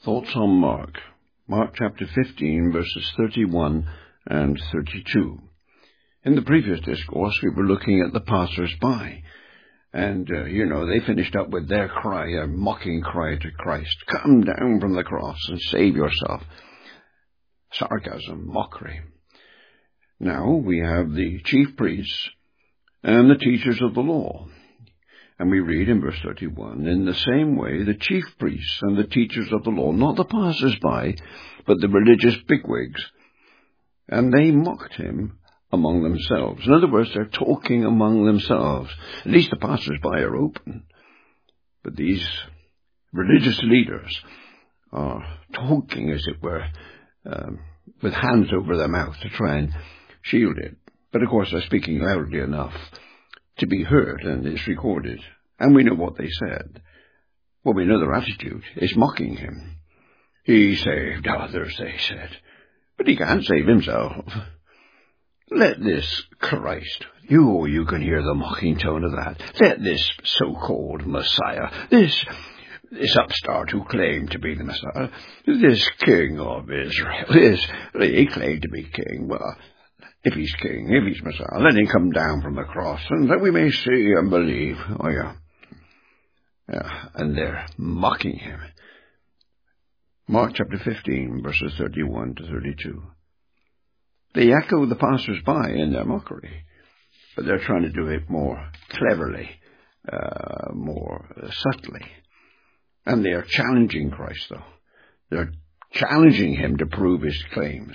Thoughts on Mark. Mark chapter 15, verses 31 and 32. In the previous discourse, we were looking at the passers-by. And, they finished up with their cry, a mocking cry to Christ. Come down from the cross and save yourself. Sarcasm, mockery. Now we have the chief priests and the teachers of the law. And we read in verse 31, in the same way the chief priests and the teachers of the law, not the passers-by, but the religious bigwigs, and they mocked him among themselves. In other words, they're talking among themselves. At least the passers-by are open. But these religious leaders are talking, as it were, with hands over their mouth to try and shield it. But of course they're speaking loudly enough to be heard, and it's recorded. And we know what they said. Well, we know their attitude is mocking him. He saved others, they said, but he can't save himself. Let this Christ, you can hear the mocking tone of that. Let this so-called Messiah, this upstart who claimed to be the Messiah, this King of Israel, he claimed to be king. Well, if he's king, if he's Messiah, let him come down from the cross, and that we may see and believe. Oh, yeah. And they're mocking him. Mark chapter 15, verses 31 to 32. They echo the passers-by in their mockery, but they're trying to do it more cleverly, more subtly. And they are challenging Christ, though. They're challenging him to prove his claims.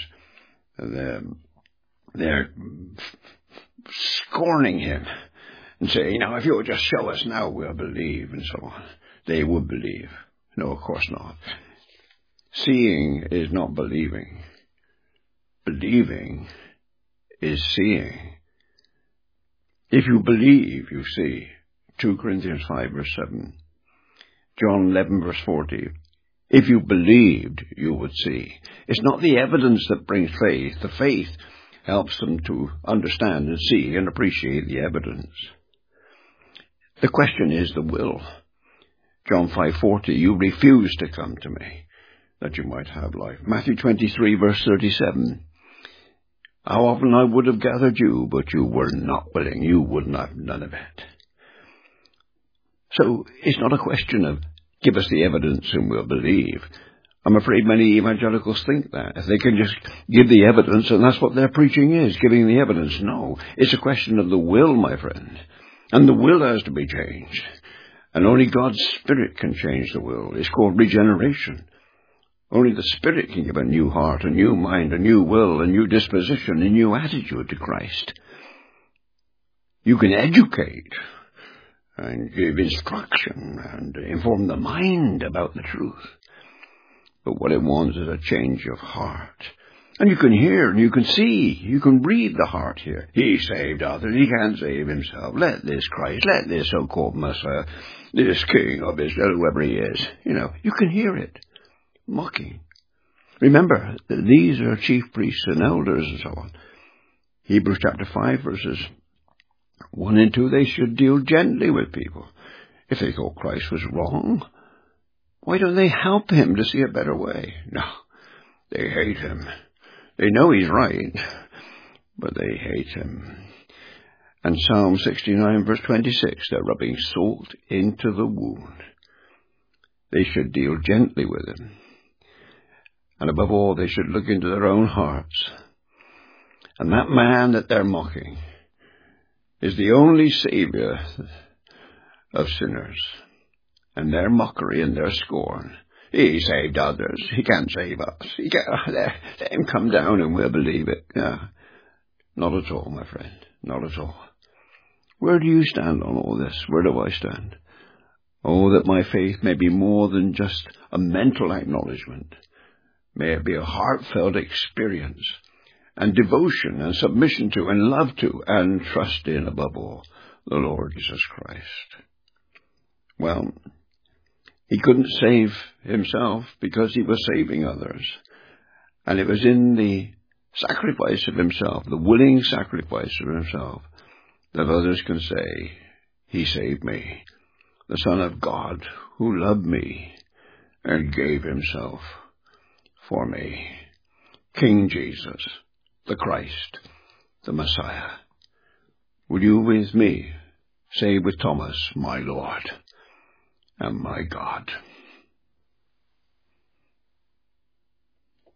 They're scorning him and saying, if you'll just show us now, we'll believe, and so on. They would believe. No, of course not. Seeing is not believing. Believing is seeing. If you believe, you see. 2 Corinthians 5, verse 7. John 11, verse 40. If you believed, you would see. It's not the evidence that brings faith. The faith helps them to understand and see and appreciate the evidence. The question is the will. John 5:40, you refuse to come to me, that you might have life. Matthew 23, verse 37, how often I would have gathered you, but you were not willing. You would not have none of it. So it's not a question of give us the evidence and we'll believe. I'm afraid many evangelicals think that. If they can just give the evidence, and that's what their preaching is, giving the evidence. No, it's a question of the will, my friend. And the will has to be changed. And only God's Spirit can change the will. It's called regeneration. Only the Spirit can give a new heart, a new mind, a new will, a new disposition, a new attitude to Christ. You can educate and give instruction and inform the mind about the truth. But what it wants is a change of heart. And you can hear and you can see, you can read the heart here. He saved others, he can't save himself. Let this Christ, let this so-called Messiah, this King of Israel, whoever he is, you can hear it. Mocking. Remember, these are chief priests and elders and so on. Hebrews chapter 5, verses 1 and 2, they should deal gently with people. If they thought Christ was wrong, why don't they help him to see a better way? No, they hate him. They know he's right, but they hate him. And Psalm 69, verse 26, they're rubbing salt into the wound. They should deal gently with him. And above all, they should look into their own hearts. And that man that they're mocking is the only Savior of sinners. And their mockery and their scorn. He saved others. He can't save us. Let him come down and we'll believe it. Not at all, my friend. Not at all. Where do you stand on all this? Where do I stand? Oh, that my faith may be more than just a mental acknowledgement. May it be a heartfelt experience and devotion and submission to and love to and trust in, above all, the Lord Jesus Christ. Well, he couldn't save himself because he was saving others. And it was in the sacrifice of himself, the willing sacrifice of himself, that others can say, he saved me. The Son of God who loved me and gave himself for me. King Jesus, the Christ, the Messiah. Will you with me say with Thomas, my Lord and my God?